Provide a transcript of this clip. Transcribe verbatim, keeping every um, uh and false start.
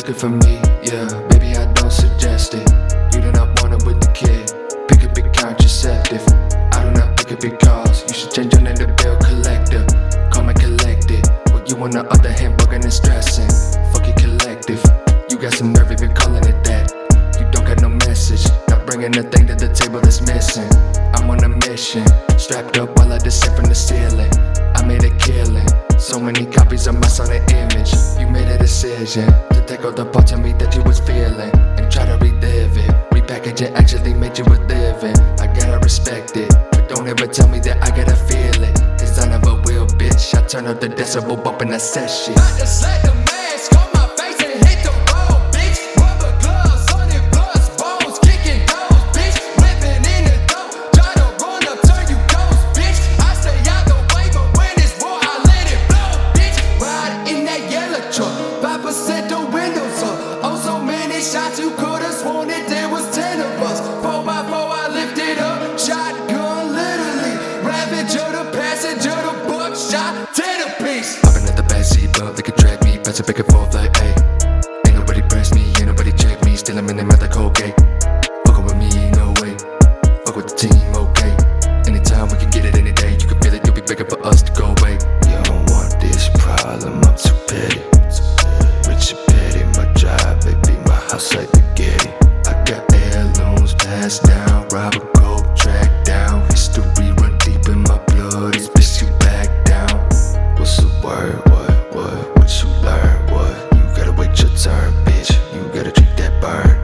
looking for me, yeah. Baby, I don't suggest it. You do not want it with the kid. Pick a big contraceptive. I do not pick a big calls. You should change your name to bill collector. Call me collected. Well, you on the other hand, bugging and stressing. Fuck your collective. You got some nerve even calling it that. You don't got no message. Not bringing a thing to the table that's missing. I'm on a mission. Strapped up while I descend from the ceiling. I made a killing. So many copies of my son and image. You made a decision to take all the parts of me that you was feeling and try to relive it. Repackage it actually made you a living. I gotta respect it, but don't ever tell me that I gotta feel it, cause I never will, bitch. I turn up the decibel bump and I set shit. I just let the mask on my face and hit the road, bitch. Rubber gloves, honey bloods, bones, kicking doors, bitch. Whipping in the dough, try to run up, turn you ghost, bitch. I stay out the way, but when it's war, I let it blow, bitch. Ride in that yellow truck, five percent the windows up. Oh, so many shots you could've sworn that there was ten of us. Four by four, I lifted up, shotgun literally. Ravager the passenger, the buckshot, ten apiece. Hopping at the backseat, bub, they could drag me. Pass it back and forth like, hey. Ain't nobody press me, ain't nobody check me. Still I'm in the mouth like Colgate. Fuckin' with me, no way. Fuck with the team, okay. Anytime we can get it any day. You can feel it, you'll be begging for us to go away. You don't want this problem, I'm too petty. Rich and petty, my drive, baby, my house like spaghetti. I got heirlooms passed down, robber gold track down. History run deep in my blood, this bitch you back down. What's the word, what, what, what you learn, what? You gotta wait your turn, bitch, you gotta treat that burn.